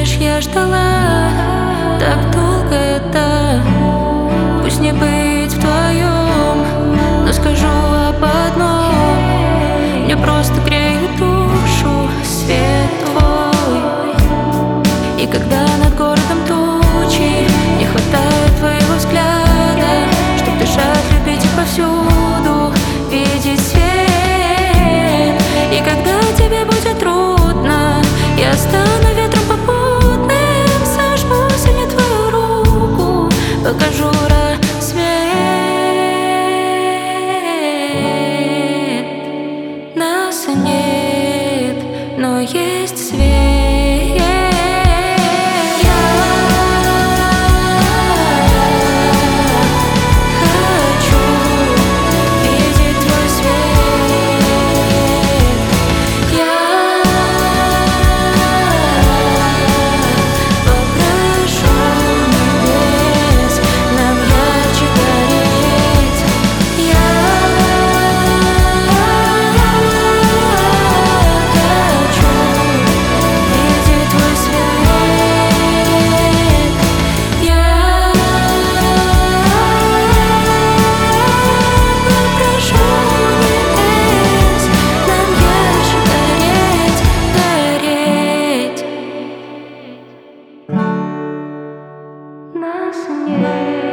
знаешь, я ждала так долго это. Пусть не быть вдвоем, но скажу об одном: мне просто греет душу свет твой. И когда над городом тучи, не хватает твоего взгляда, чтоб дышать, любить и повсюду видеть свет. И когда тебе будет трудно, я стану ветром попутным, сожму сильнее твою руку, покажу рассвет. Нас нет, но есть свет. Нас нет.